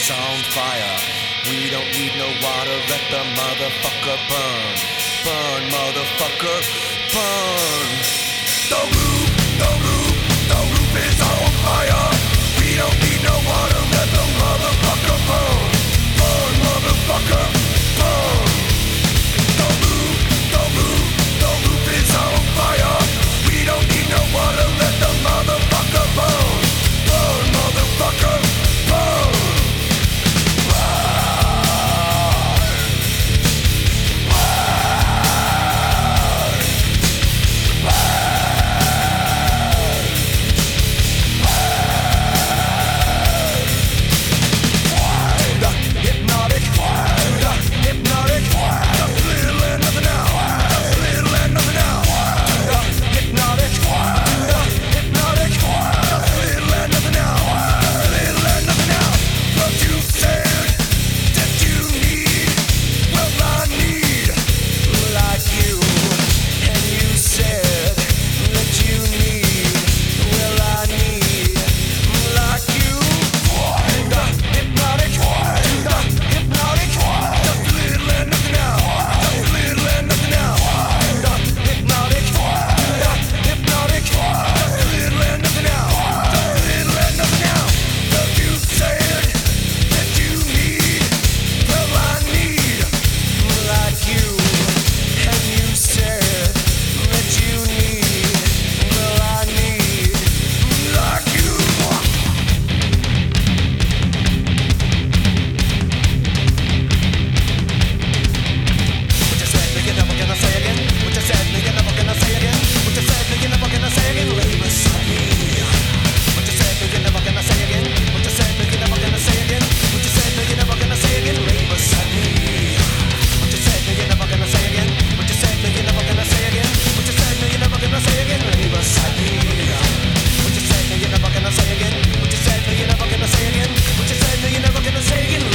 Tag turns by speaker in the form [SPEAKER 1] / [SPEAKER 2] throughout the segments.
[SPEAKER 1] is on fire. We don't need no water, let the motherfucker burn. Burn, motherfucker, burn. The roof is on fire. We don't need no water, let the motherfucker burn. Burn, motherfucker, burn. The roof is on fire. We don't need no water, let the motherfucker burn. Burn, motherfucker, burn.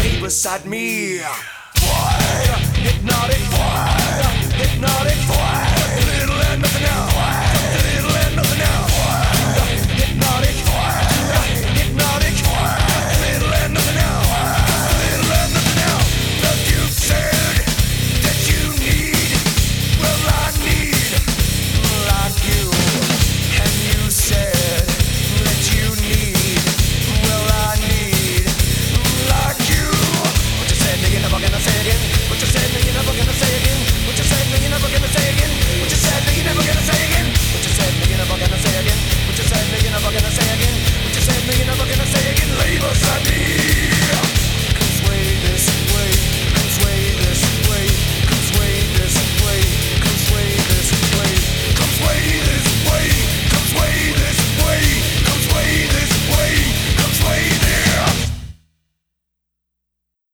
[SPEAKER 1] Beside me, why hypnotic, why hypnotic, why